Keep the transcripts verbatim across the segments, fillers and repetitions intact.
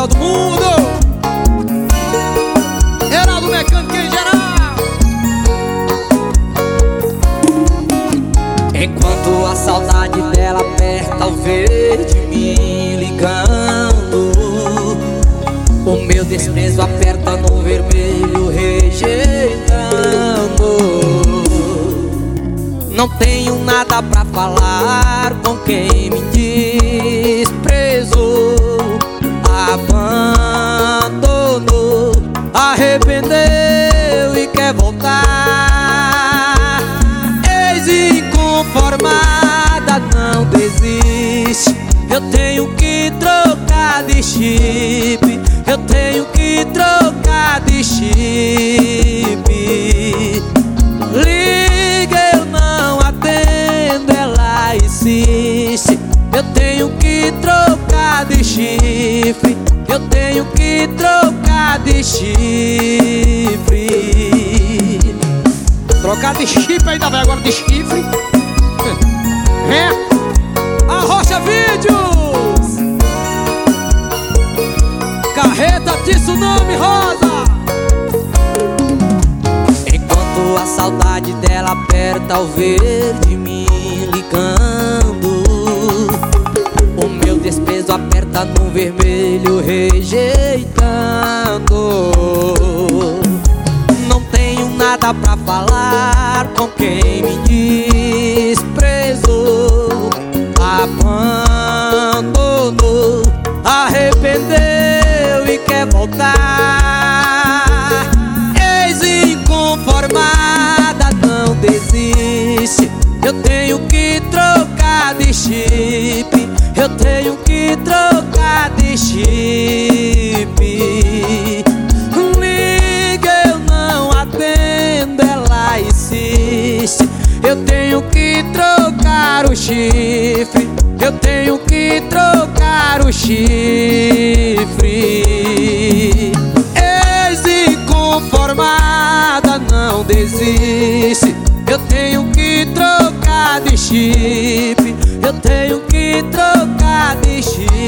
melhor do mundo. Heraldo Mecânico em geral. Enquanto a saudade dela aperta o verde me ligando, o meu desprezo aperta no vermelho rejeitando. Não tenho nada pra falar com quem me desprezou, abandonou, arrependeu e quer voltar. Ex-inconformada, não desiste. Eu tenho que trocar de chip, eu tenho que trocar de chip. Liga, eu não atendo, ela insiste. Eu tenho que trocar de chifre, eu tenho que trocar de chifre. Trocar de chifre ainda vai agora de chifre. É a Rocha Vídeos, Carreta Tsunami Rosa. Enquanto a saudade dela aperta o verde me ligando, o meu desprezo aperta no vermelho rejeitando. Não tenho nada pra falar com quem me desprezou, abandonou, arrependeu e quer voltar. Ex-inconformada, não desiste. Eu tenho que trocar de chip, eu tenho que trocar de chip. Liga, eu não atendo, ela insiste. Eu tenho que trocar o chifre, eu tenho que trocar o chifre. Ex-inconformada, não desiste. Eu tenho que trocar de chip, eu tenho que trocar de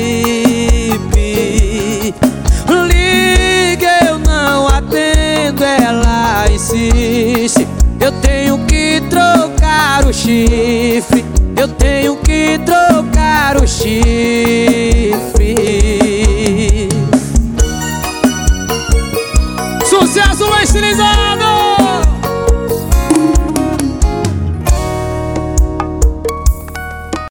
chip. Liga, eu não atendo, ela insiste. Eu tenho que trocar o chifre, eu tenho que trocar o chifre. sucesso vai estilizar.